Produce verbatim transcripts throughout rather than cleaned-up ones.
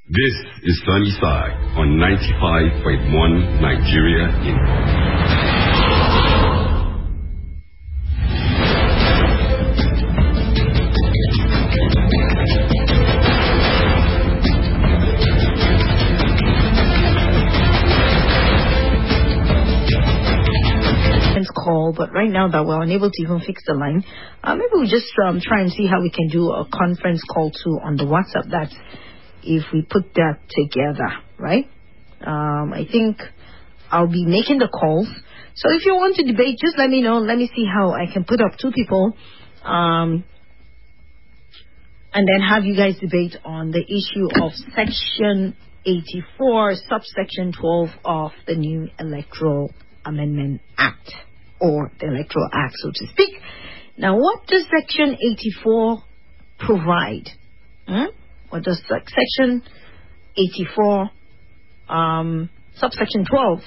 This is Sunnyside on ninety-five point one Nigeria Info. Call, but right now that we're unable to even fix the line, uh, maybe we just um, try and see how we can do a conference call too on the WhatsApp. That if we put that together, right? Um, I think I'll be making the calls. So if you want to debate, just let me know. Let me see how I can put up two people, um, and then have you guys debate on the issue of Section eighty-four, subsection twelve of the new Electoral Amendment Act, or the Electoral Act, so to speak. Now, what does Section eighty-four provide? Hmm? What does Section eighty-four, um, subsection twelve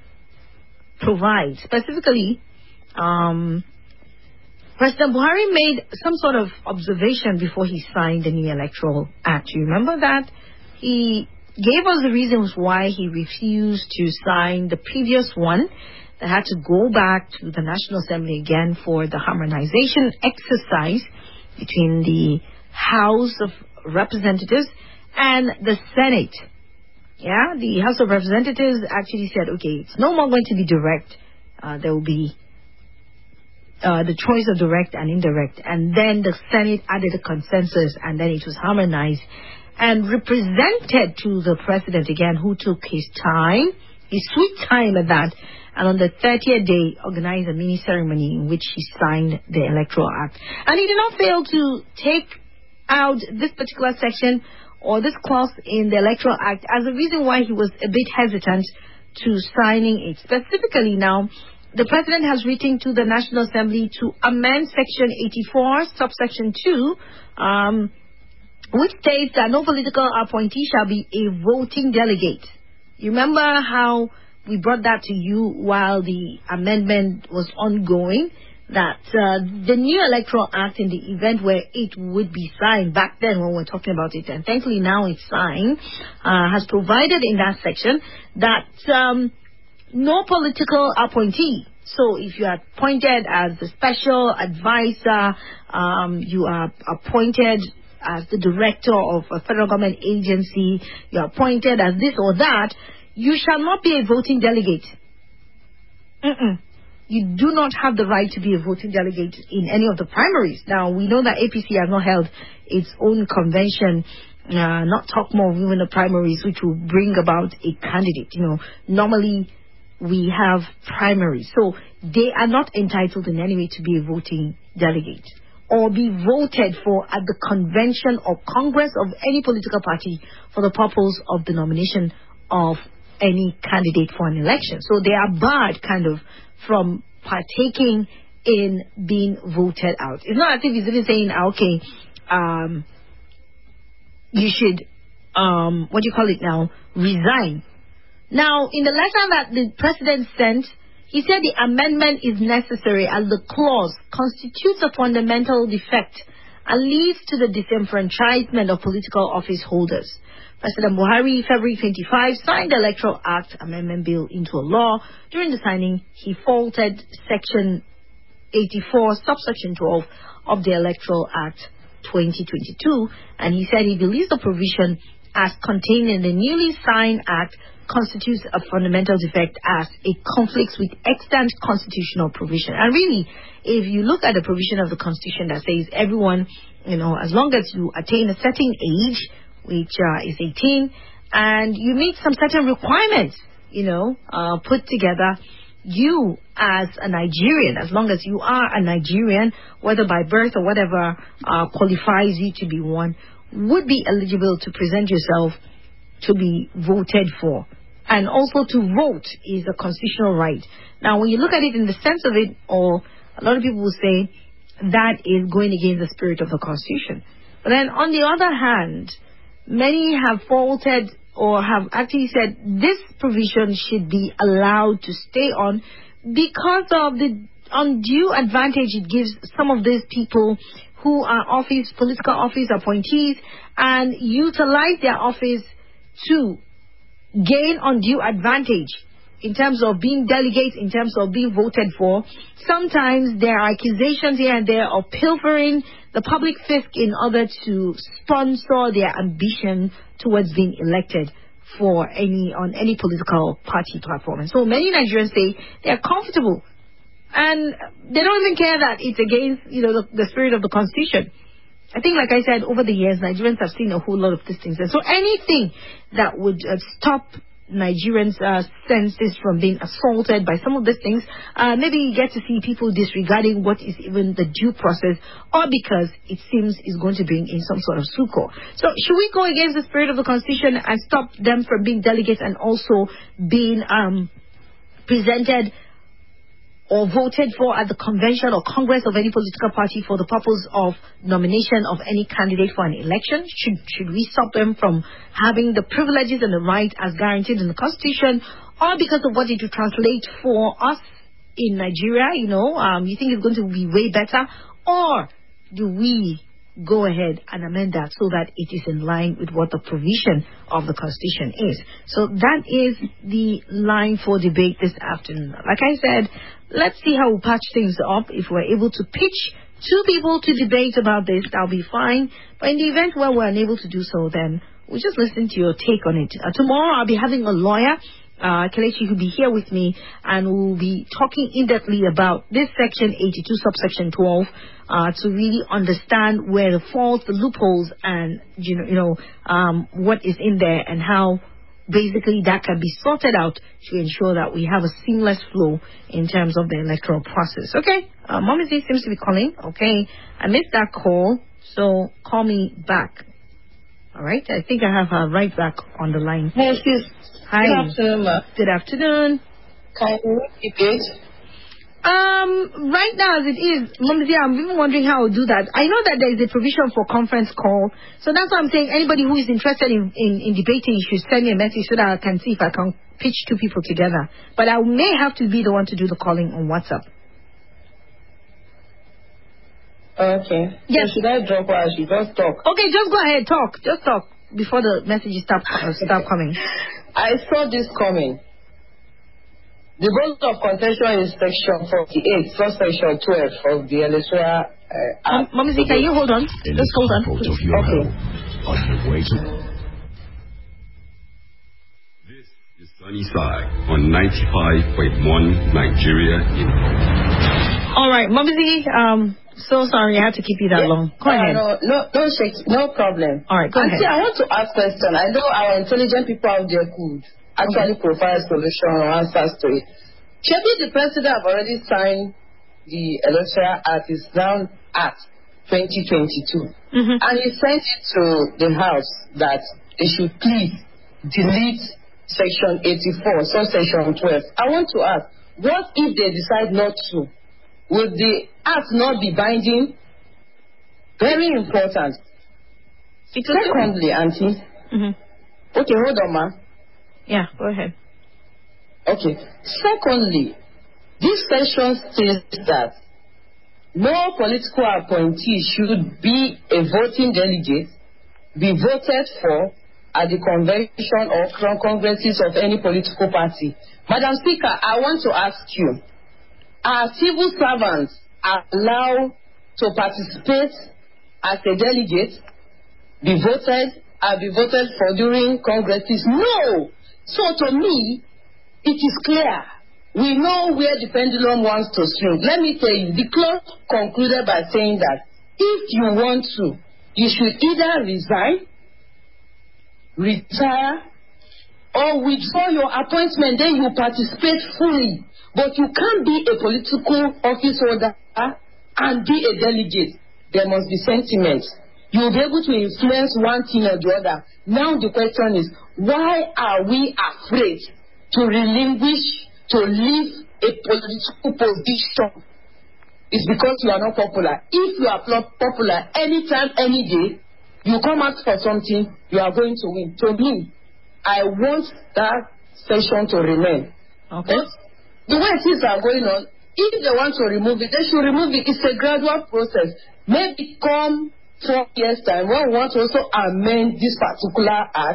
provide? Specifically, um, President Buhari made some sort of observation before he signed the new Electoral Act. You remember that? He gave us the reasons why he refused to sign the previous one that had to go back to the National Assembly again for the harmonization exercise between the House of Representatives and the Senate. Yeah, the House of Representatives actually said, okay, it's no more going to be direct. Uh, there will be uh, the choice of direct and indirect. And then the Senate added a consensus, and then it was harmonized and represented to the president again, who took his time, his sweet time at that, and on the thirtieth day organized a mini ceremony in which he signed the Electoral Act. And he did not fail to take out this particular section or this clause in the Electoral Act as a reason why he was a bit hesitant to signing it. Specifically now, the president has written to the National Assembly to amend Section eighty-four, subsection two, um, which states that no political appointee shall be a voting delegate. You remember how we brought that to you while the amendment was ongoing, that uh, the new Electoral Act, in the event where it would be signed, back then when we were talking about it, and thankfully now it's signed, uh, has provided in that section that um, no political appointee. So if you are appointed as the special advisor, um, you are appointed as the director of a federal government agency, you are appointed as this or that, you shall not be a voting delegate. Mm-mm. You do not have the right to be a voting delegate in any of the primaries. Now, we know that A P C has not held its own convention, uh, not talk more of even the primaries, which will bring about a candidate. You know, normally we have primaries. So they are not entitled in any way to be a voting delegate or be voted for at the convention or congress of any political party for the purpose of the nomination of any candidate for an election. So they are barred kind of from partaking in being voted out. It's not as if he's even saying, okay, um, you should, um, what do you call it now, resign. Now, in the letter that the president sent, he said the amendment is necessary as the clause constitutes a fundamental defect and leads to the disenfranchisement of political office holders. President Buhari, February twenty-fifth, signed the Electoral Act Amendment Bill into a law. During the signing, he faulted Section eighty-four, subsection twelve of the Electoral Act twenty twenty-two, and he said he believes the provision as contained in the newly signed Act constitutes a fundamental defect as it conflicts with extant constitutional provision. And really, if you look at the provision of the Constitution that says everyone, you know, as long as you attain a certain age, which uh, is eighteen, and you meet some certain requirements, you know, uh, put together, you as a Nigerian, as long as you are a Nigerian, whether by birth or whatever uh, qualifies you to be one, would be eligible to present yourself to be voted for. And also to vote is a constitutional right. Now, when you look at it in the sense of it, or a lot of people will say that is going against the spirit of the Constitution. But then on the other hand, many have faulted or have actually said this provision should be allowed to stay on because of the undue advantage it gives some of these people who are office, political office appointees and utilize their office to gain undue advantage in terms of being delegates, in terms of being voted for. Sometimes there are accusations here and there of pilfering the public fisc in order to sponsor their ambition towards being elected for any on any political party platform. And so many Nigerians say they are comfortable and they don't even care that it's against, you know, the, the spirit of the Constitution. I think, like I said, over the years, Nigerians have seen a whole lot of these things. And so anything that would uh, stop Nigerians' uh, senses from being assaulted by some of these things, uh, maybe you get to see people disregarding what is even the due process, or because it seems is going to bring in some sort of succor. So should we go against the spirit of the Constitution and stop them from being delegates and also being um, presented or voted for at the convention or congress of any political party for the purpose of nomination of any candidate for an election? Should should we stop them from having the privileges and the right as guaranteed in the Constitution, or because of what it will translate for us in Nigeria, you know, um, you think it's going to be way better? Or do we go ahead and amend that so that it is in line with what the provision of the Constitution is? So that is the line for debate this afternoon. Like I said, let's see how we patch things up. If we're able to pitch two people to debate about this, that'll be fine. But in the event where we're unable to do so, then we'll just listen to your take on it. Uh, tomorrow I'll be having a lawyer, uh, Kelechi, who'll be here with me, and we'll be talking in-depthly about this section eighty-two, subsection twelve, uh, to really understand where the faults, the loopholes, and, you know, you know, um, what is in there and how basically that can be sorted out to ensure that we have a seamless flow in terms of the electoral process. Okay, uh, Mommy Z seems to be calling. Okay, I missed that call, so call me back. All right, I think I have her right back on the line. Yes, yes. Hi. Good afternoon, ma. Good afternoon. Can you repeat it? Um, right now as it is, Mommy Z, I'm even wondering how I'll do that. I know that there is a provision for conference call, so that's why I'm saying anybody who is interested in, in, in debating should send me a message so that I can see if I can pitch two people together. But I may have to be the one to do the calling on WhatsApp. Okay. Yes. So should I drop or I should just talk? Okay, just go ahead, talk. Just talk before the messages stop, uh, stop coming. I saw this coming. The vote of contention is section forty-eight, subsection twelve of the electoral uh, um, act. Mommy Z, can you hold on? In Just hold on. support of your Okay. health, on the way to... This is Sunny Side on ninety-five point one Nigeria in... All right, Mommy Z, um, so sorry I had to keep you that Yeah. long. Go Uh, ahead. no, no, no, shake, no problem. All right, go Auntie, ahead. I want to ask question. I know our intelligent people out there could actually provide solution or answers to it. Maybe the president have already signed the electoral act, is now Act twenty twenty-two, Mm-hmm. and he sent it to the House that they should please delete section eighty-four, subsection twelve. I want to ask, what if they decide not to? Will the act not be binding? Very important. Secondly, Auntie. Mm-hmm. Okay, hold on, ma. Yeah, go ahead. Okay. Secondly, this section states that no political appointee should be a voting delegate, be voted for at the convention or con- congresses of any political party. Madam Speaker, I want to ask you, are civil servants allowed to participate as a delegate, be voted, and be voted for during congresses? No! So to me, it is clear. We know where the pendulum wants to swing. Let me tell you, the clause concluded by saying that if you want to, you should either resign, retire, or withdraw your appointment, then you participate fully. But you can't be a political office holder and be a delegate. There must be sentiment. You will be able to influence one thing or the other. Now the question is, why are we afraid to relinquish, to leave a political position? It's because you are not popular. If you are popular anytime, any day, you come out for something, you are going to win. To me, I want that session to remain. Okay. But the way things are going on, if they want to remove it, they should remove it. It's a gradual process. Maybe come four years' time, when we want to also amend this particular act,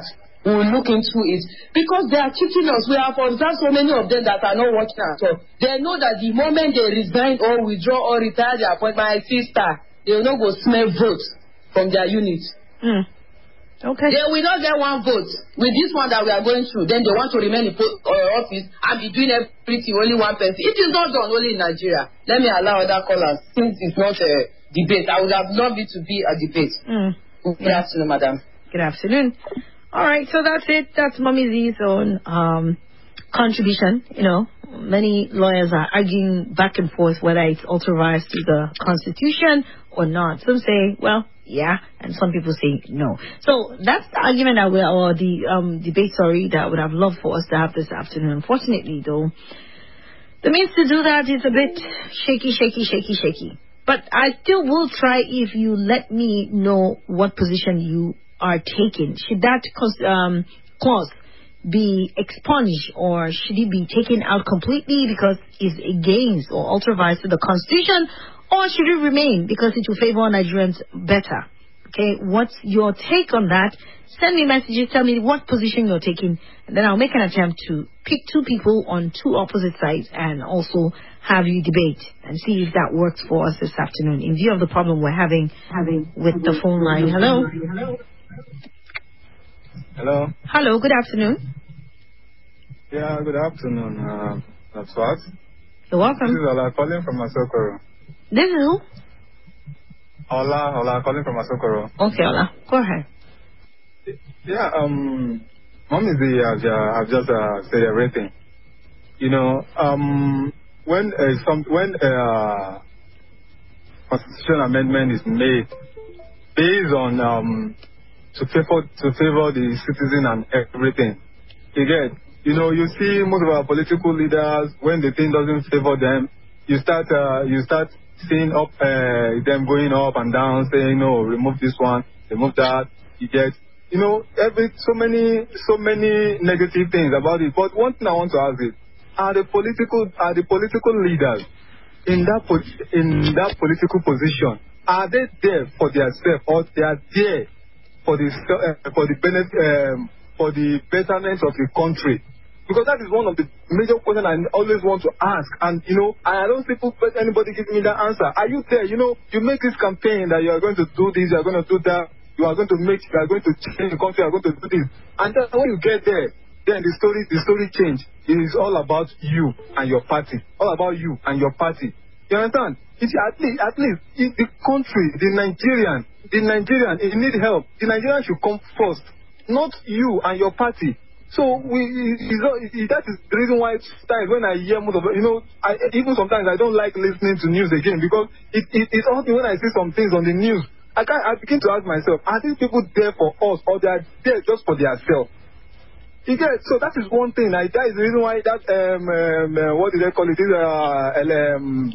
we will look into it. Because they are cheating us. We have observed so many of them that are not working at all. They know that the moment they resign or withdraw or retire their appointment, my sister, they will not go smell votes from their unit. Mm. Okay. They will not get one vote with this one that we are going through. Then they want to remain in po- uh, office and be doing everything only one person. It is not done only in Nigeria. Let me allow other callers since it's not a debate. I would have loved it to be a debate. Mm. Good Yeah. afternoon, madam. Good afternoon. All right, so that's it. That's Mommy Z's own um, contribution. You know, many lawyers are arguing back and forth whether it's authorized to the Constitution or not. Some say, well, yeah, and some people say no. So that's the argument that we, or the um, debate, sorry, that I would have loved for us to have this afternoon. Unfortunately, though, the means to do that is a bit shaky, shaky, shaky, shaky. But I still will try if you let me know what position you are taking. Should that um, clause be expunged, or should it be taken out completely because it's against or authorized to the Constitution, or should it remain because it will favor Nigerians better? Okay, what's your take on that? Send me messages, tell me what position you're taking, and then I'll make an attempt to pick two people on two opposite sides and also have you debate and see if that works for us this afternoon in view of the problem we're having having with the phone line. Hello? Hello. Hello, good afternoon. Yeah, good afternoon. Uh, that's what? You're welcome. This is Ola calling from Asokoro. This is who? Ola, Ola calling from Asokoro. Okay, Ola, go ahead. Yeah, um, Mom is the, uh, I've just uh, said everything. You know, um, when uh, some when a uh, constitutional amendment is made based on um, to favor to favor the citizen and everything, you get, you know, you see most of our political leaders, when the thing doesn't favor them, you start uh, you start seeing up uh, them going up and down, saying no, remove this one, remove that. You get, you know, every so many so many negative things about it. But one thing I want to ask is, are the political are the political leaders in that po- in that political position, are they there for themselves, or they are there for the uh, for the benefit um, for the betterment of the country? Because that is one of the major questions I always want to ask. And you know, I don't see anybody give me that answer. Are you there? You know, you make this campaign that you are going to do this, you are going to do that, you are going to make, you are going to change the country, you are going to do this, and then when you get there, then the story the story change. It is all about you and your party. All about you and your party. You understand? It's at least, at least, if the country, the Nigerian, the Nigerian, it need help. The Nigerian should come first, not you and your party. So we, it, it, it, that is the reason why sometimes when I hear most of it, you know, I, even sometimes I don't like listening to news again, because it, it, it's only when I see some things on the news, I can I begin to ask myself, are these people there for us, or they are there just for themselves? You get, so that is one thing. I, that is the reason why that um, um uh, what do they call it? This uh, um,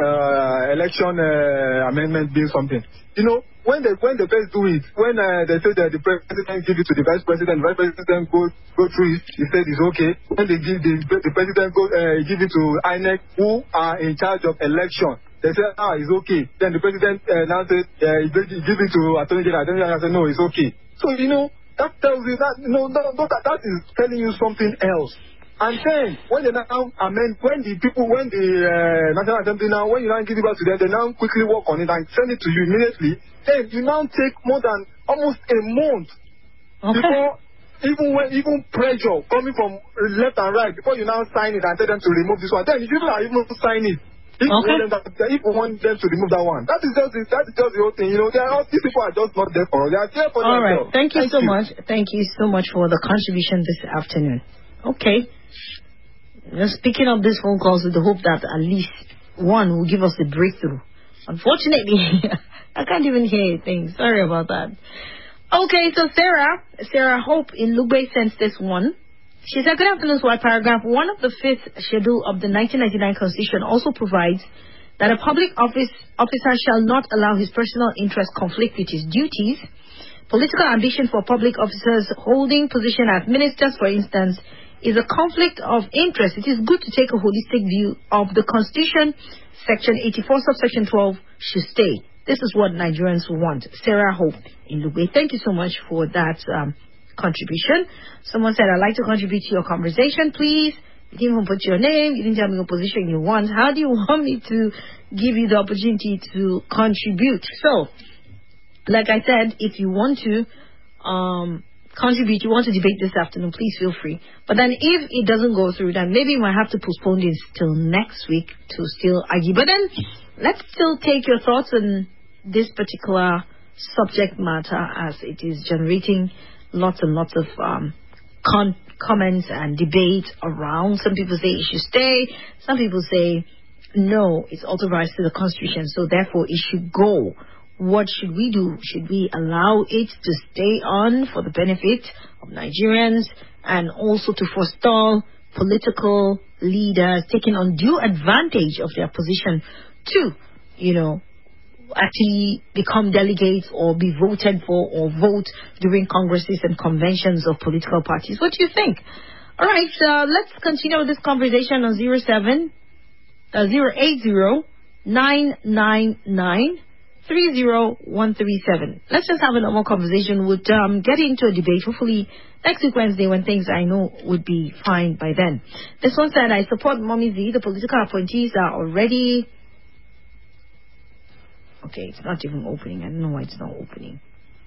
uh, election uh, amendment bill something. You know, when they when they first do it, when uh, they say that the president give it to the vice president, the vice president go go through it, he said it's okay. When they give the the president go uh, give it to I N E C, who are in charge of election, they say ah it's okay. Then the president uh, now says uh, give it to attorney general. Attorney general say no, it's okay. So you know. That tells you that, you know, that, that, that is telling you something else. And then, when they now amend, when the people, when the uh, National Assembly now, when you now give it back to them, they now quickly work on it and send it to you immediately, then you now take more than almost a month okay. before, even when, even pressure coming from left and right, before you now sign it and tell them to remove this one, then you people are even to sign it. If, okay. you want them to, if you want them to remove that one, that is just that is just the whole thing. You know, they are all, these people are just not there for us. They are there for all themselves. Right. Thank you Thank so you. much. Thank you so much for the contribution this afternoon. Okay. Just picking up these phone calls with the hope that at least one will give us a breakthrough. Unfortunately, I can't even hear anything. Sorry about that. Okay, so Sarah, Sarah Hope in Lugbe sends this one. She said, good afternoon, so paragraph one of the fifth schedule of the nineteen ninety-nine Constitution also provides that a public office officer shall not allow his personal interest conflict with his duties. Political ambition for public officers holding position as ministers, for instance, is a conflict of interest. It is good to take a holistic view of the Constitution. Section eighty-four, subsection twelve should stay. This is what Nigerians want. Sarah Hope in Lugbe. Thank you so much for that um, contribution. Someone said, I'd like to contribute to your conversation, please. You didn't even put your name. You didn't tell me what position you want. How do you want me to give you the opportunity to contribute? So, like I said, if you want to um, contribute, you want to debate this afternoon, please feel free. But then if it doesn't go through, then maybe we might have to postpone this till next week to still argue. But then let's still take your thoughts on this particular subject matter, as it is generating lots and lots of um, con- comments and debate around. Some people say it should stay. Some people say, no, it's authorized to the Constitution, so therefore it should go. What should we do? Should we allow it to stay on for the benefit of Nigerians and also to forestall political leaders taking undue advantage of their position to, you know, actually become delegates or be voted for or vote during congresses and conventions of political parties? What do you think? All right, uh, let's continue with this conversation on zero seven zero eight zero nine nine nine three zero one three seven. Let's just have a normal conversation. We'll um, get into a debate hopefully next week Wednesday, when things I know would be fine by then. This one said, I support Mommy Z. The political appointees are already... Okay, it's not even opening. I don't know why it's not opening.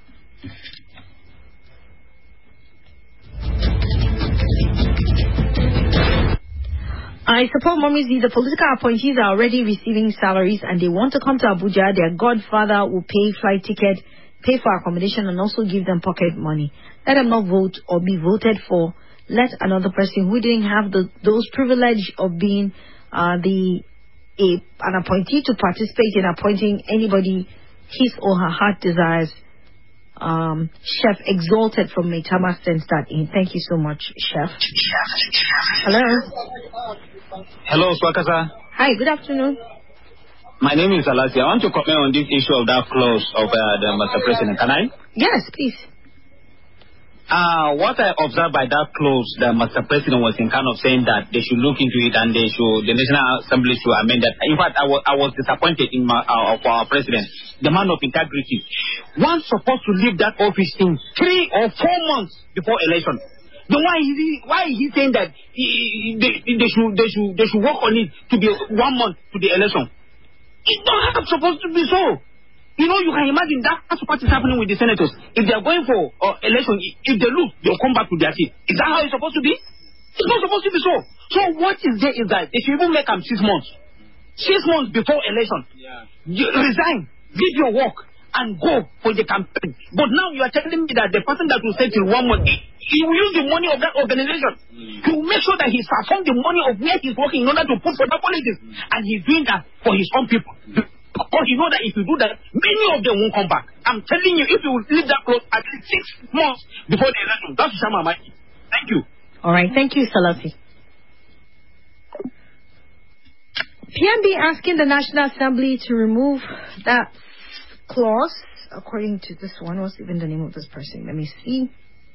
I support Mommy Z. The political appointees are already receiving salaries and they want to come to Abuja. Their godfather will pay flight ticket, pay for accommodation, and also give them pocket money. Let them not vote or be voted for. Let another person who didn't have the, those privilege of being uh, the A, an appointee to participate in appointing anybody his or her heart desires. Um, Chef Exalted from Maitama sends that in. Thank you so much, Chef. Hello. Hello, Swakasa. Hi, good afternoon. My name is Alasi. I want to comment on this issue of that clause of uh, the Mister President. Can I? Yes, please. Uh, what I observed by that clause, the Mister President was in kind of saying that they should look into it and they should, the National Assembly should amend that. In fact, I was, I was disappointed in my, uh, of our president, the man of integrity. One's supposed to leave that office in three or four months before election. Then why is he, why is he saying that he, they, they should, they should, they should work on it to be one month to the election? It's not supposed to be so. You know, you can imagine that that's what is happening with the senators. If they are going for uh, election, if they lose, they'll come back to their seat. Is that how it's supposed to be? It's not supposed to be so. So what is there is that they should even make them six months. Six months before election. Yeah. You resign, leave your work, and go for the campaign. But now you are telling me that the person that will stay till one month, he will use the money of that organization. Mm. He will make sure that he transforms the money of where he's working in order to put for the politics. Mm. And he's doing that for his own people. Mm. Because you know that if you do that, many of them won't come back. I'm telling you, if you leave that close at least six months before the election, that's Shama Maki. Thank you. All right, thank you, Salasi. P M B asking the National Assembly to remove that clause, according to this one. What's even the name of this person? Let me see.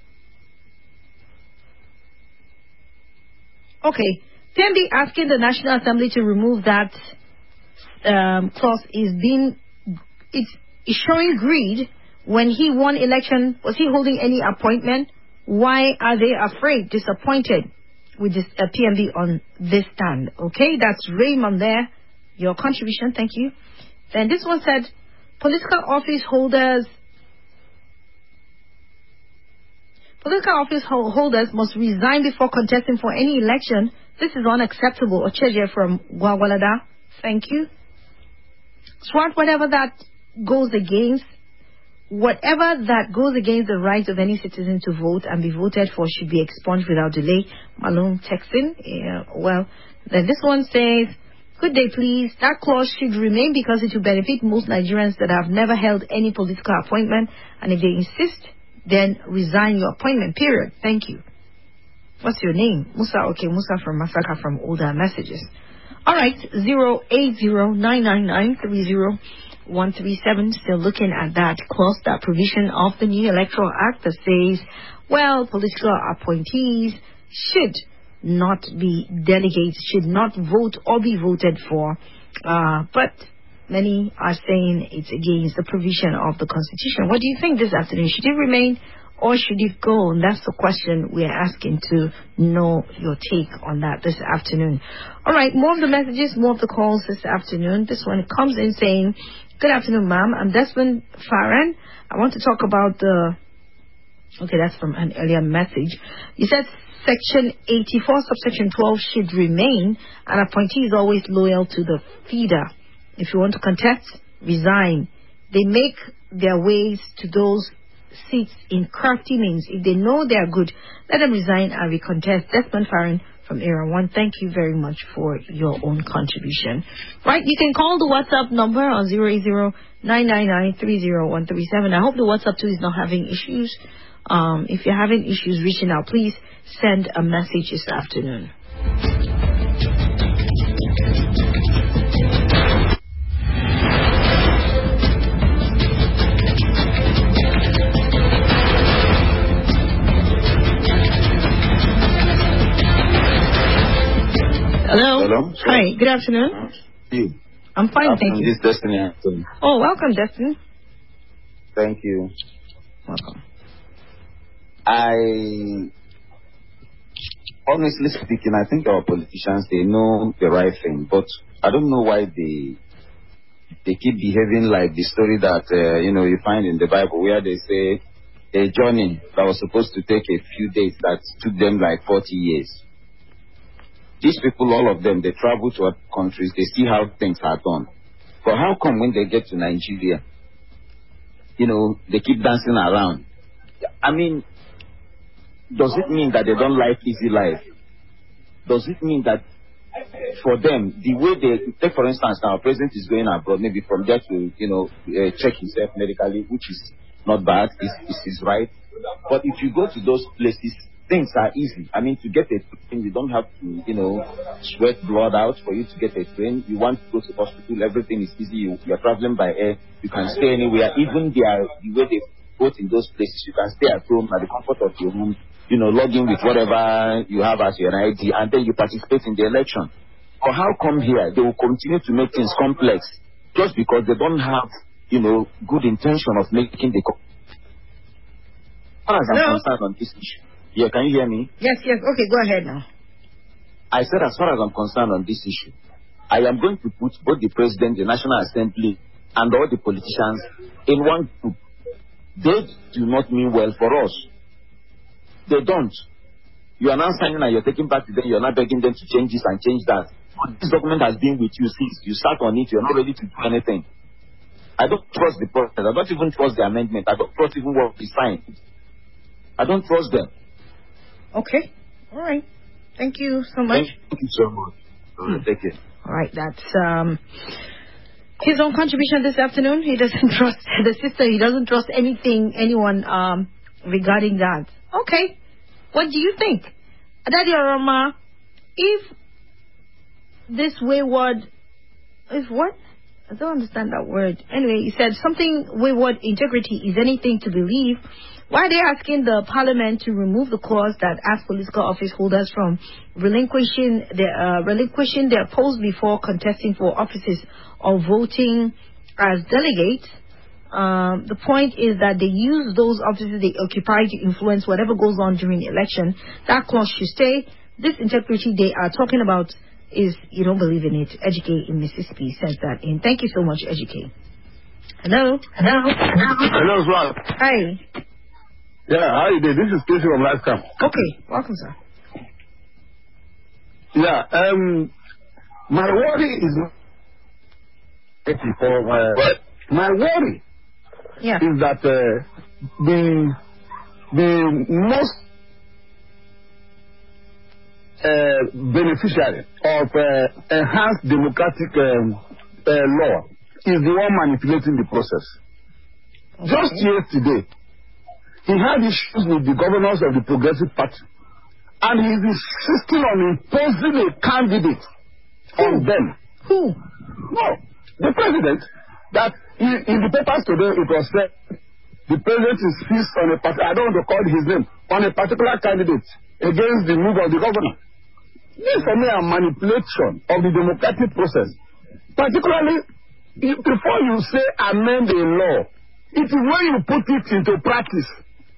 Okay, P M B asking the National Assembly to remove that Um, clause is being, it's, it's showing greed. When he won election, was he holding any appointment? Why are they afraid, disappointed with this uh, P M B on this stand? Okay, that's Raymond there. Your contribution, thank you. Then this one said, political office holders, political office holders must resign before contesting for any election. This is unacceptable. Ocheje from Gwagwalada, thank you. Swart, whatever that goes against, whatever that goes against the right of any citizen to vote and be voted for should be expunged without delay. Malone Texan. Yeah, well, then this one says, good day, please. That clause should remain because it will benefit most Nigerians that have never held any political appointment. And if they insist, then resign your appointment, period. Thank you. What's your name? Musa. Okay, Musa from Masaka from Older Messages. All right, zero eight zero nine nine nine three zero one three seven. Still looking at that clause, that provision of the new Electoral Act that says, well, political appointees should not be delegates, should not vote or be voted for. Uh, but many are saying it's against the provision of the Constitution. What do you think this afternoon? Should it remain or should it go? And that's the question we're asking to know your take on that this afternoon. All right, more of the messages, more of the calls this afternoon. This one comes in saying, good afternoon, ma'am. I'm Desmond Farran. I want to talk about the... Okay, that's from an earlier message. You said Section eighty-four, subsection twelve should remain. An appointee is always loyal to the feeder. If you want to contest, resign. They make their ways to those seats in crafty means. If they know they are good, let them resign and recontest. Desmond Farron from Era One. Thank you very much for your own contribution. Right, you can call the WhatsApp number on zero eight zero nine nine nine three zero one three seven. I hope the WhatsApp too is not having issues. Um, if you're having issues reaching out, please send a message this afternoon. Hello. Hello. Hi. Good afternoon. You. I'm fine, thank you. This is Destiny Anthony. Oh, welcome, Destiny. Thank you. Welcome. I, honestly speaking, I think our politicians, they know the right thing, but I don't know why they they keep behaving like the story that uh, you know you find in the Bible, where they say a journey that was supposed to take a few days that took them like forty years. These people, all of them, they travel to other countries, they see how things are done. But how come when they get to Nigeria, you know, they keep dancing around? I mean, does it mean that they don't like easy life? Does it mean that for them, the way they, take for instance, now, president is going abroad, maybe from there to, you know, uh, check himself medically, which is not bad, is is right. But if you go to those places, things are easy. I mean, to get a train, you don't have to, you know, sweat blood out for you to get a train. You want to go to hospital, everything is easy. You, you're traveling by air, you can stay anywhere. Even their, the way they vote in those places, you can stay at home at the comfort of your home, you know, log in with whatever you have as your I D, and then you participate in the election. Or how come here they will continue to make things complex just because they don't have, you know, good intention of making the... As far as I'm concerned on this issue. Yeah, can you hear me? Yes, yes. Okay, go ahead now. I said as far as I'm concerned on this issue, I am going to put both the president, the National Assembly, and all the politicians in one group. They do not mean well for us. They don't. You are now signing and you're taking back to them, you're not begging them to change this and change that. But this document has been with you since you start on it, you're not ready to do anything. I don't trust the process. I don't even trust the amendment. I don't trust even what we signed. I don't trust them. Okay. All right. Thank you so much. Thank you so much. All right, take care. All right. That's um, his own contribution this afternoon. He doesn't trust the system. He doesn't trust anything, anyone um, regarding that. Okay. What do you think? Daddy Aroma, if this wayward, if what? I don't understand that word. Anyway, he said something wayward integrity is anything to believe. Why are they asking the parliament to remove the clause that asks political office holders from relinquishing their, uh, relinquishing their post before contesting for offices or voting as delegates? Um, the point is that they use those offices they occupy to influence whatever goes on during the election. That clause should stay. This integrity they are talking about is, you don't believe in it. Educate in Mississippi says that in. Thank you so much, Educate. Hello? Hello? Hello, Swag. Hi. Yeah, how you doing? This is Casey from Life Camp. Okay, welcome, sir. Yeah, um, my worry is for uh, my worry yeah. is that uh, the the most uh, beneficiary of uh, enhanced democratic um, uh, law is the one manipulating the process. Okay. Just yesterday, he had issues with the governors of the Progressive Party, and he is insisting on imposing a candidate Who? on them. Who? No, the president. That in, in the papers today it was said the president is fixed on a party. I don't want to call his name on a particular candidate against the move of the governor. This for me a manipulation of the democratic process. Particularly, if, before you say amend a law, it is when you put it into practice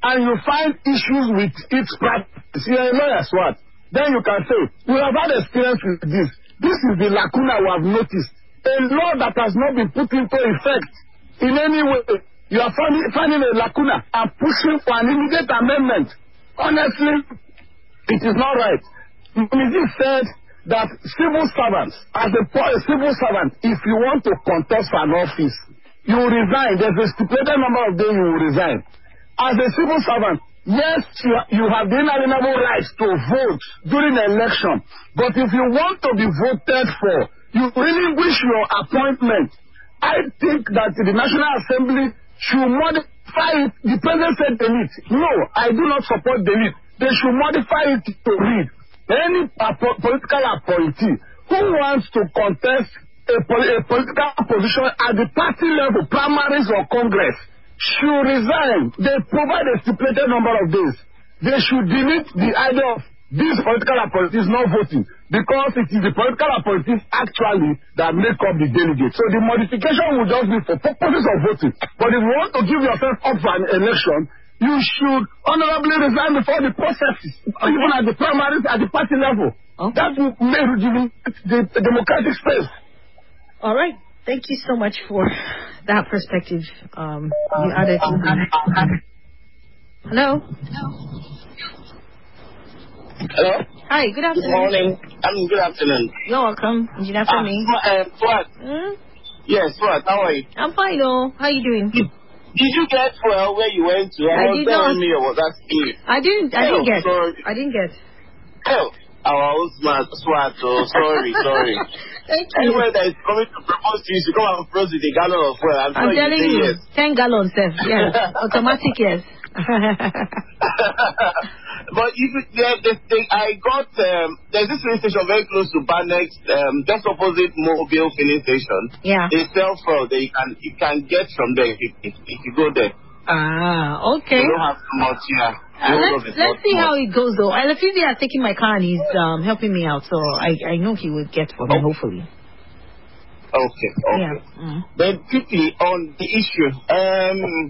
and you find issues with its practice, you're a lawyer, what? Then you can say, we have had experience with this. This is the lacuna we have noticed. A law that has not been put into effect in any way. You are finding, finding a lacuna and pushing for an immediate amendment. Honestly, it is not right. It said that civil servants, as a, a civil servant, if you want to contest for an office, you will resign. There's a stipulated number of days you will resign. As a civil servant, yes, you, you have the inalienable rights to vote during the election. But if you want to be voted for, you relinquish your appointment. I think that the National Assembly should modify it. The president said delete. No, I do not support delete. They should modify it to read. Any po- political appointee who wants to contest a, pol- a political position at the party level, primaries or Congress, should resign. They provide a stipulated number of days. They should delete the idea of these political appointees not voting, because it is the political appointees actually that make up the delegates. So the modification will just be for purposes of voting. But if you want to give yourself up for an election, you should honorably resign before the processes, okay. Even at the primaries, at the party level. Okay. That will make the, the democratic space. All right. Thank you so much for that perspective. Um, you added to Hello? Hello? Hi, good afternoon. Good morning. I mean, good afternoon. You're welcome. Engineer Femi. Uh, what? Hmm? Yes, what? How are you? I'm fine, oh. How are you doing? Did, did you get well where you went to? I, I was did telling not. me I was asking you. I didn't, I didn't Oh, get. sorry. I didn't get. Oh, our own smart, smart, oh, sorry, sorry. Thank you. Anyway, that is coming to propose to you, you should come and propose with a gallon of oil. I'm, I'm sure telling you. you, Yes. ten gallons, sir. Yes. Automatic, yes. But if it, there, there, there, I got um, there's this filling station very close to Banex, um, just opposite Mobile filling station. Yeah. They sell fuel that you can you can get from there if you, if, if you go there. Ah, okay. You don't have too much, yeah. Uh, let's let's see how it goes though. Alafidi has taken my car and he's um, helping me out, so I I know he will get for me, oh. hopefully. Okay, okay. Yeah. Mm. Then quickly on the issue, um.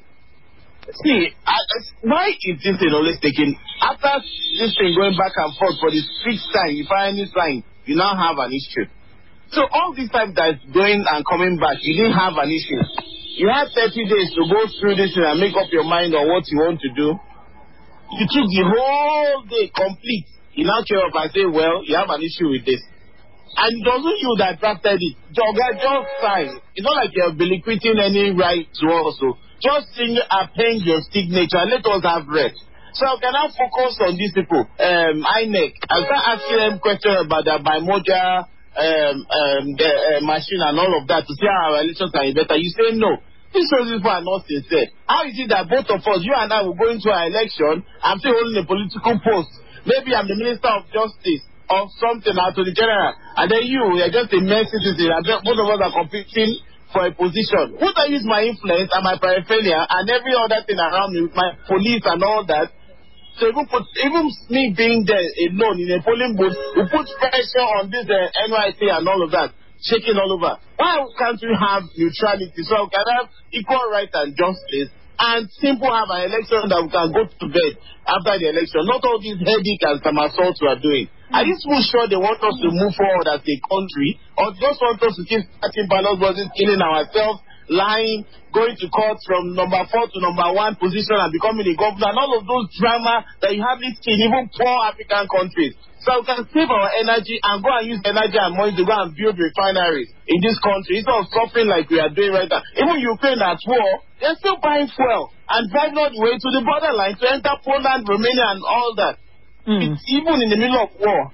See, I, I, why is this thing always taking, after this thing going back and forth for the sixth time, you finally sign, you now have an issue. So all this time that's going and coming back, you didn't have an issue. You had thirty days to go through this thing and make up your mind on what you want to do. You took the whole day complete. You now came up and say, well, you have an issue with this. And it wasn't you that drafted it. Just sign. It's not like you're belliquating any right to also. Just sing, append your signature and let us have rest. So can I focus on these people? Um, I N E C. I start asking them questions about the Bimoja um, um, the uh, machine and all of that to see how our elections can be better. You say no. These people are not sincere. How is it that both of us, you and I, will go into our election, I'm still holding a political post. Maybe I'm the Minister of Justice or something, Attorney General, and then you, you're just a mere citizen, and both of us are competing for a position. Would I use my influence and my paraphernalia and every other thing around me with my police and all that? So even put, even me being there alone in a polling booth, we put pressure on this uh, N Y C and all of that, shaking all over. Why can't we have neutrality so we can have equal right and justice and simple have an election that we can go to bed after the election? Not all these headache and somersaults we are doing. Are these people sure they want us to move forward as a country, or just want us to keep starting ballot boxes, killing ourselves, lying, going to court from number four to number one position and becoming a governor, and all of those drama that you hardly see in even poor African countries? So we can save our energy and go and use energy and money to go and build refineries in this country instead of suffering like we are doing right now. Even Ukraine at war, they're still buying fuel and driving all the way to the borderline to enter Poland, Romania, and all that. Mm. It's even in the middle of war.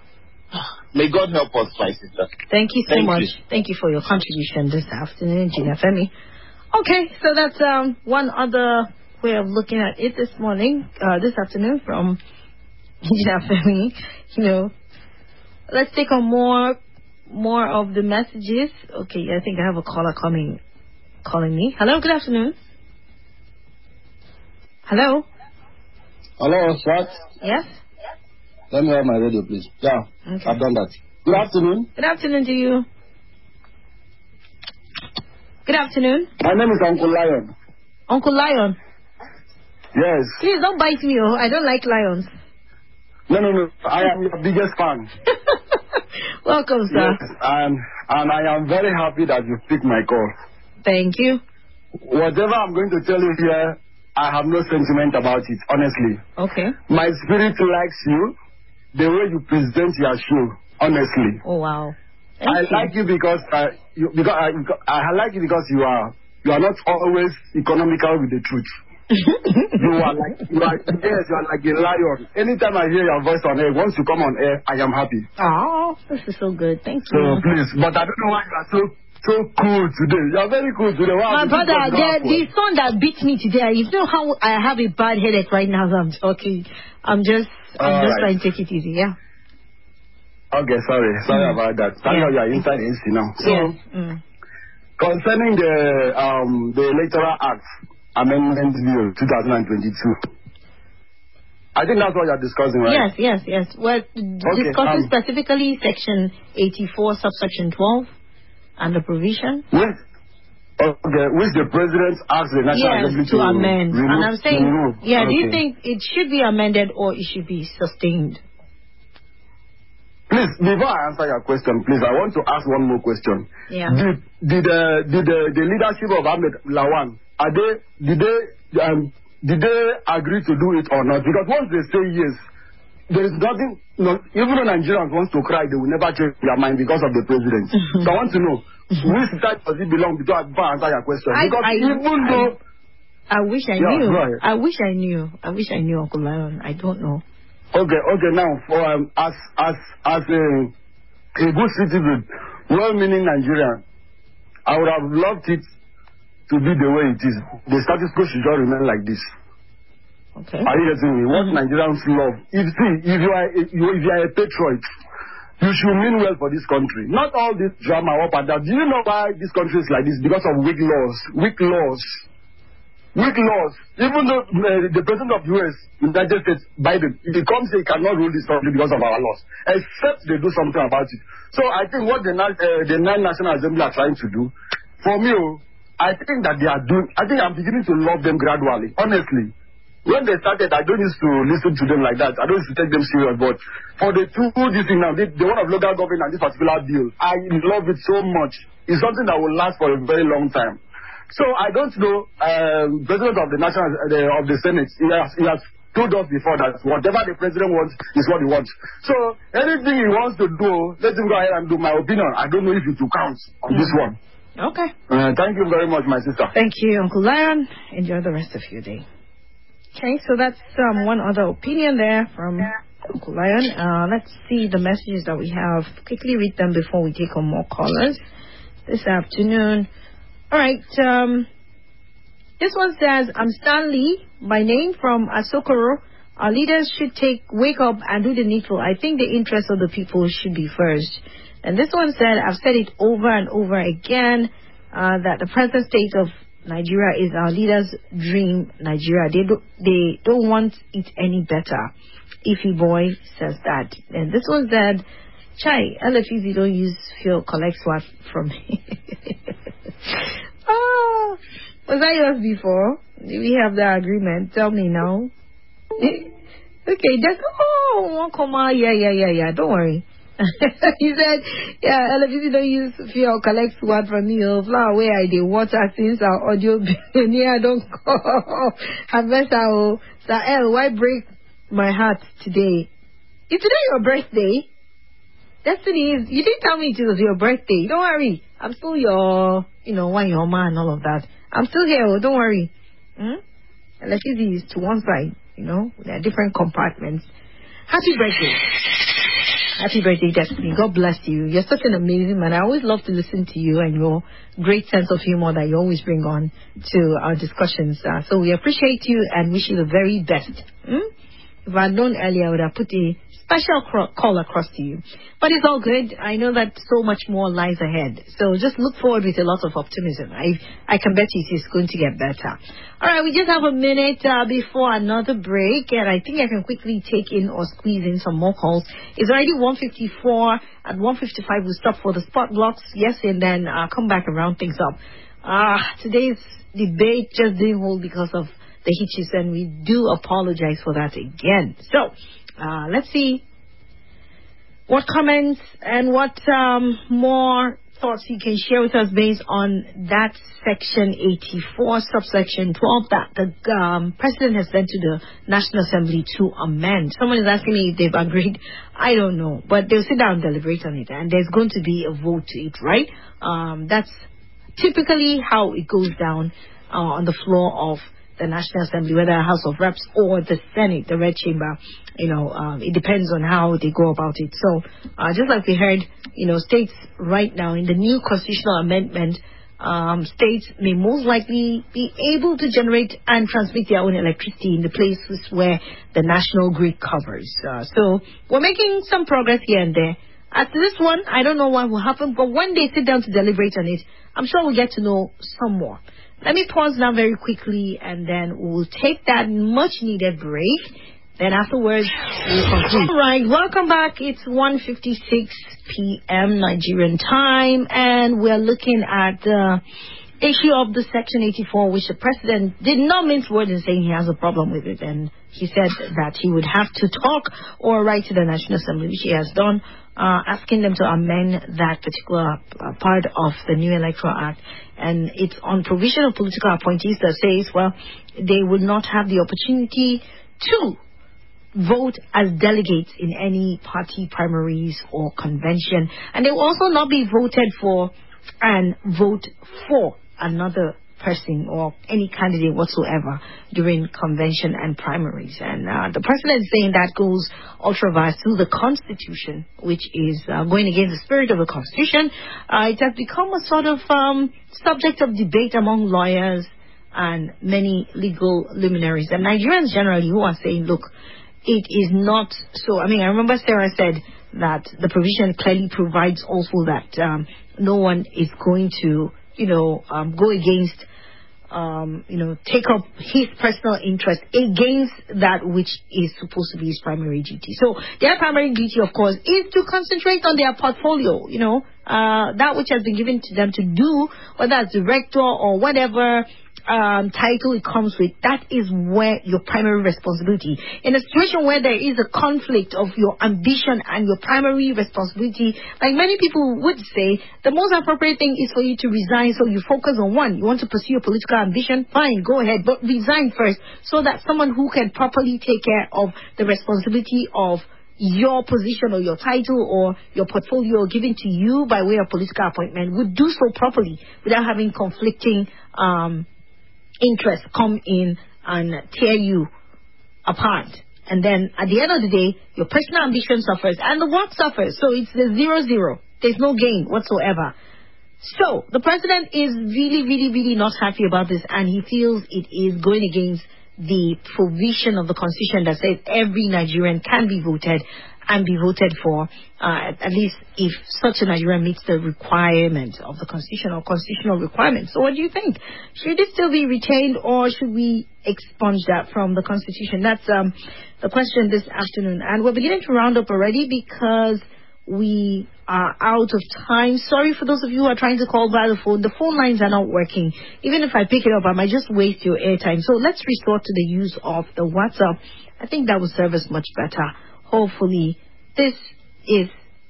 May God help us, my sister. Thank you so Thank much. You. Thank you for your contribution this afternoon, Engineer Femi. Okay, so that's um one other way of looking at it this morning, uh, this afternoon from Engineer Femi. You know, let's take on more more of the messages. Okay, I think I have a caller coming, calling me. Hello, good afternoon. Hello. Hello, Swat. Yes. Let me have my radio, please. Yeah, okay. I've done that. Good afternoon. Good afternoon to you. Good afternoon. My name is Uncle Lion. Uncle Lion. Yes. Please don't bite me, oh. I don't like lions. No, no, no. I am your biggest fan. Welcome, sir. Yes, and, and I am very happy that you picked my call. Thank you. Whatever I'm going to tell you here, I have no sentiment about it, honestly. Okay. My spirit likes you, the way you present your show, honestly. Oh, wow. Thank I you. like you because, uh, you, because I, I like you because you are you are not always economical with the truth. you are like you are, yes, you are like a lion. Anytime I hear your voice on air, once you come on air, I am happy. Oh, this is so good. Thank so, you. So please, but I don't know why you are so so cool today. You are very cool today. Wow, my brother, the, the son that beat me today, you know how I have a bad headache right now as I'm talking. I'm just I'm All just right. trying to take it easy, yeah. Okay, sorry. Sorry mm. about that. Thank yeah. you are inside A C now. So, yeah. mm. concerning the um the Electoral Act Amendment Bill twenty twenty-two, I think that's what you're discussing, right? Yes, yes, yes. We're okay, discussing um, specifically Section eighty-four, subsection twelve, and the provision. Which, okay, which the President asked the National yes, Assembly to, to amend. remove, and I'm saying, remove. yeah, okay. do you think it should be amended or it should be sustained? Please, before I answer your question, please, I want to ask one more question. Yeah. Did did uh, did uh, the leadership of Ahmed Lawan, are they did they um did they agree to do it or not? Because once they say yes, there is nothing. No, even though Nigerians want to cry, they will never change their mind because of the president. So I want to know which side does it belong before I answer your question. I, Because I, even I, though I wish I yeah, knew. right. I wish I knew. I wish I knew, Uncle Lion. I don't know. Okay, okay. Now, for um, as as as a a good citizen, well-meaning Nigerian, I would have loved it to be the way it is. The status quo should just remain like this. Okay. Are you getting me? What mm-hmm. Nigerians love. If see, if you are if you are a patriot, you should mean well for this country. Not all this drama up and down. Do you know why this country is like this? Because of weak laws. Weak laws. Weak laws. Even though uh, the president of U S, United States, Biden, if he comes here, he cannot rule this country because of our laws, except they do something about it. So I think what the, uh, the nine National Assembly are trying to do, for me, oh, I think that they are doing, I think I'm beginning to love them gradually, honestly. When they started, I don't used to listen to them like that. I don't used to take them serious. But for the two, this thing now, the, the one of local government and this particular bill, I love it so much. It's something that will last for a very long time. So I don't know, um, President of the National uh, the, of the Senate, he has, he has told us before that whatever the president wants is what he wants. So anything he wants to do, let him go ahead and do. My opinion, I don't know if it will count on mm. this one. Okay. Uh, thank you very much, my sister. Thank you, Uncle Lion. Enjoy the rest of your day. Okay, so that's um, one other opinion there from Uncle Lion. Uh, let's see the messages that we have. Quickly read them before we take on more callers this afternoon. All right. Um, this one says, I'm Stanley by name from Asokoro. Our leaders should take, wake up and do the needful. I think the interests of the people should be first. And this one said, I've said it over and over again, uh, that the present state of Nigeria is our leaders' dream Nigeria. They, do, they don't want it any better. Ify Boy says that. And this one said, Chai, L F E C don't use fuel, collect swat from me. Oh, was that yours before? Did we have that agreement? Tell me now. Okay, just, oh, one comma, yeah, yeah, yeah, yeah, don't worry. He said, yeah, L F E C don't use fuel, collect swat from me, oh, fly away, I did water since our audio billionaire don't call. Harvest our, Sir L, why break my heart today? Is today your birthday? Destiny is, you didn't tell me it was your birthday. Don't worry. I'm still your, you know, one your man and all of that. I'm still here. Oh, don't worry. Hmm? L F E C is to one side, you know. There are different compartments. Happy birthday. Happy birthday, Destiny. God bless you. You're such an amazing man. I always love to listen to you and your great sense of humor that you always bring on to our discussions. Uh, so we appreciate you and wish you the very best. Hmm? If I had known earlier, I would have put a special call across to you. But it's all good. I know that so much more lies ahead. So just look forward with a lot of optimism. I I can bet you it's going to get better. All right, we just have a minute uh, before another break, and I think I can quickly take in or squeeze in some more calls. It's already one fifty-four. At one fifty-five, we'll stop for the spot blocks. Yes, and then uh, come back and round things up. Ah, uh, today's debate just didn't hold because of the hitches, and we do apologize for that again. So, uh, let's see what comments and what um, more thoughts you can share with us based on that section eighty-four, subsection twelve, that the um, president has sent to the National Assembly to amend. Someone is asking me if they've agreed. I don't know, but they'll sit down and deliberate on it, and there's going to be a vote to it, right? Um, that's typically how it goes down uh, on the floor of the National Assembly, whether House of Reps or the Senate, the Red Chamber. You know, um, it depends on how they go about it. So, uh, just like we heard, you know, states right now in the new constitutional amendment, um, states may most likely be able to generate and transmit their own electricity in the places where the national grid covers. Uh, so, we're making some progress here and there. As to this one, I don't know what will happen, but when they sit down to deliberate on it, I'm sure we'll get to know some more. Let me pause now very quickly, and then we'll take that much-needed break. Then afterwards, we'll conclude. All right, welcome back. It's one fifty-six p.m. Nigerian time, and we're looking at the issue of the Section eighty-four, which the president did not mince words in saying he has a problem with it, and he said that he would have to talk or write to the National Assembly, which he has done, uh, asking them to amend that particular uh, part of the new Electoral Act. And it's on provision of political appointees that says, well, they would not have the opportunity to vote as delegates in any party primaries or convention. And they will also not be voted for and vote for another person or any candidate whatsoever during convention and primaries. And uh, the president is saying that goes ultra-vires to the Constitution, which is uh, going against the spirit of the Constitution. Uh, it has become a sort of um, subject of debate among lawyers and many legal luminaries. And Nigerians generally who are saying, look, it is not so. I mean, I remember Sarah said that the provision clearly provides also that um, no one is going to, you know, um, go against, um, you know, take up his personal interest against that which is supposed to be his primary duty. So their primary duty, of course, is to concentrate on their portfolio, you know, uh, that which has been given to them to do, whether as director or whatever Um, title it comes with. That is where your primary responsibility. In a situation where there is a conflict of your ambition and your primary responsibility, like many people would say, the most appropriate thing is for you to resign so you focus on one. You want to pursue your political ambition? Fine, go ahead, but resign first so that someone who can properly take care of the responsibility of your position or your title or your portfolio given to you by way of political appointment would do so properly without having conflicting um interests come in and tear you apart. And then at the end of the day, your personal ambition suffers and the work suffers. So it's the zero zero. There's no gain whatsoever. So the president is really, really, really not happy about this, and he feels it is going against the provision of the Constitution that says every Nigerian can be voted and be voted for, uh, at least if such a Nigerian meets the requirement of the Constitution or constitutional requirements. So what do you think? Should it still be retained, or should we expunge that from the Constitution? That's um, the question this afternoon. And we're beginning to round up already because we are out of time. Sorry for those of you who are trying to call by the phone. The phone lines are not working. Even if I pick it up, I might just waste your airtime. So let's resort to the use of the WhatsApp. I think that will serve us much better. Hopefully, this is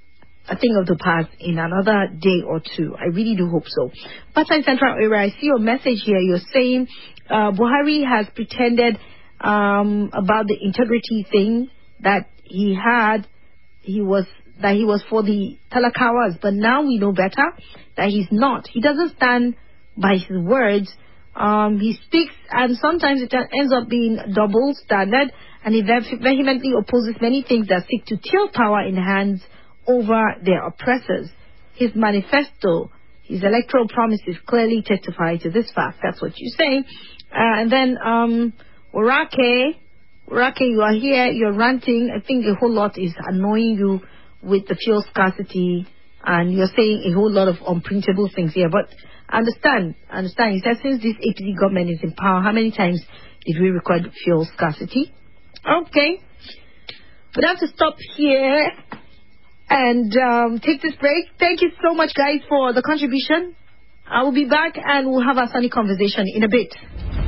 a thing of the past in another day or two. I really do hope so. Part-time Central Area, I see your message here. You're saying uh, Buhari has pretended um, about the integrity thing that he had. He was that he was for the Talakawas, but now we know better that he's not. He doesn't stand by his words. Um, he speaks, and sometimes it ends up being double standard, and he vehemently opposes many things that seek to tilt power in hands over their oppressors. His manifesto, his electoral promises clearly testify to this fact. That's what you say. Uh, and then, um, Urake, Urake, you are here, you're ranting. I think a whole lot is annoying you with the fuel scarcity, and you're saying a whole lot of unprintable things here. But I understand, I understand. He said since this A P C government is in power, how many times did we record fuel scarcity? Okay. We'd have to stop here and um, take this break. Thank you so much, guys, for the contribution. I will be back and we'll have a sunny conversation in a bit.